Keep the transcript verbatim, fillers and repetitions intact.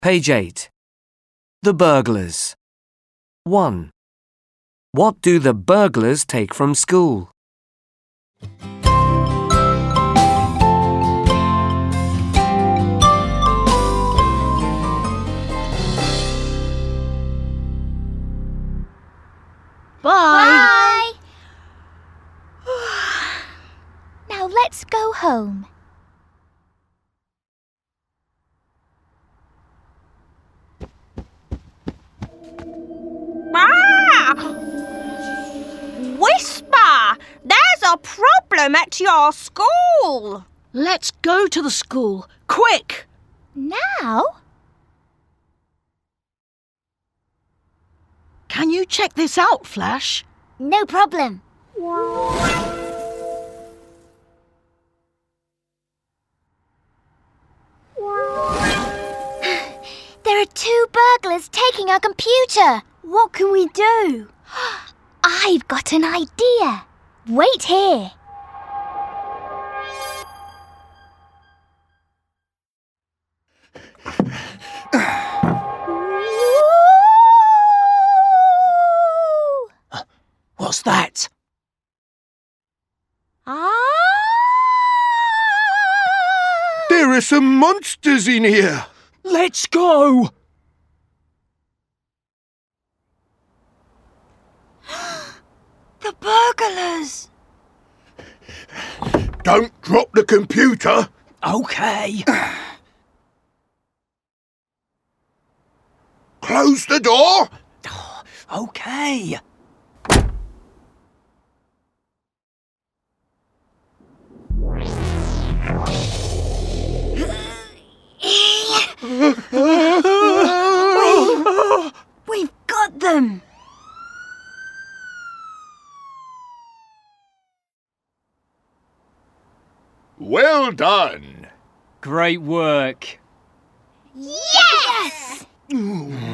Page eight. The burglars. one. What do the burglars take from school? Bye. Bye. Now let's go home. Ah! Whisper! There's a problem at your school. Let's go to the school. Quick! Now? Can you check this out, Flash? No problem. There are two burglars taking our computer. What can we do? I've got an idea. Wait here. What's that? Ah! There are some monsters in here. Let's go! The burglars! Don't drop the computer. OK. Close the door. OK. We've, we've got them! Well done. Great work. Yes! Ooh.